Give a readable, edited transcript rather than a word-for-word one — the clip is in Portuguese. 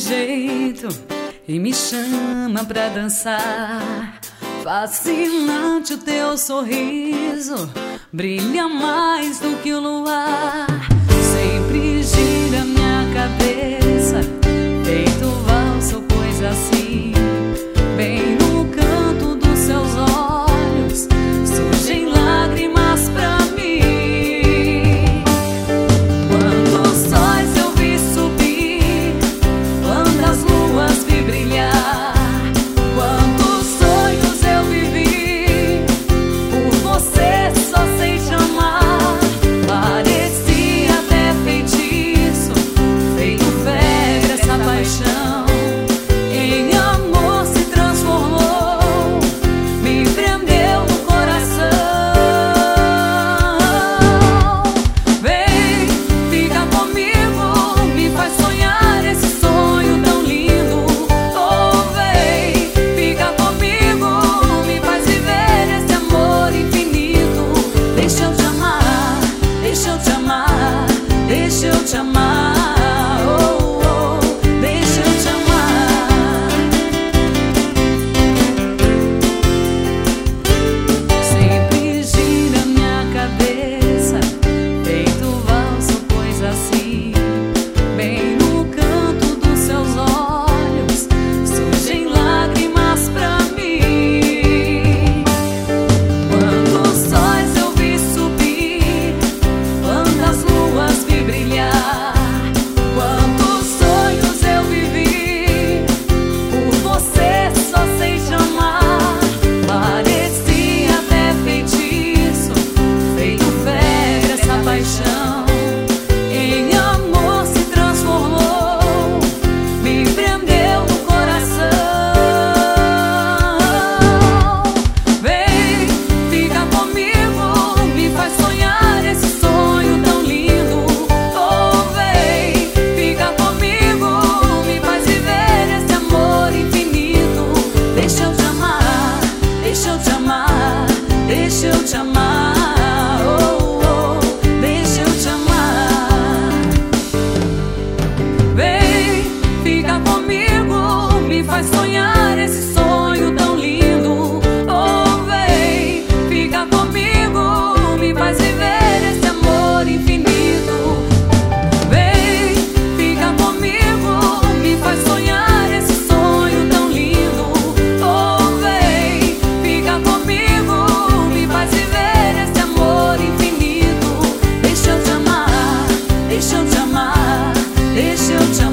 jeito e me chama pra dançar. Fascinante o teu sorriso, brilha mais do que o luar. Sempre gira minha cabeça, feito valsa ou coisa assim. Bem no canto dos seus olhos surgem lágrimas pra mim. Quantos sóis eu vi subir, quantas luas vi brilhar, quantos sonhos eu vivi, por você só sei te amar. Parecia até feitiço, feito febre essa paixão. Em amor se transformou, me prendeu no coração. Vem, fica comigo, me faz sonhar esse sonho tão lindo. Oh, vem, fica comigo, me faz viver esse amor infinito. Deixa eu te amar, deixa eu te amar, deixa eu te amar. Oh, oh, deixa eu te amar. Sempre gira minha cabeça, feito valsa ou coisa assim. Bem no canto dos seus olhos surgem lágrimas pra mim. Quantos sóis eu vi subir, quantas luas vi brilhar, quantos sonhos eu vivi, por você só sei te amar. Parecia até feitiço, feito febre essa paixão. Em amor se transformou, me prendeu no coração. Vem, fica comigo, me faz sonhar esse sonho tão lindo. Oh, vem, fica comigo, me faz viver esse amor infinito. Deixa eu te amar, deixa eu te amar, deixa eu te amar. Oh, oh, deixa eu te amar. Vem, fica comigo, me faz sonhar esse sonho tão lindo. Oh, vem, fica comigo, me faz viver esse amor infinito. Vem, fica comigo, me faz sonhar esse sonho tão lindo. Oh, vem, fica comigo, me faz viver esse amor infinito. Deixa eu te amar, deixa eu te amar, deixa eu te amar.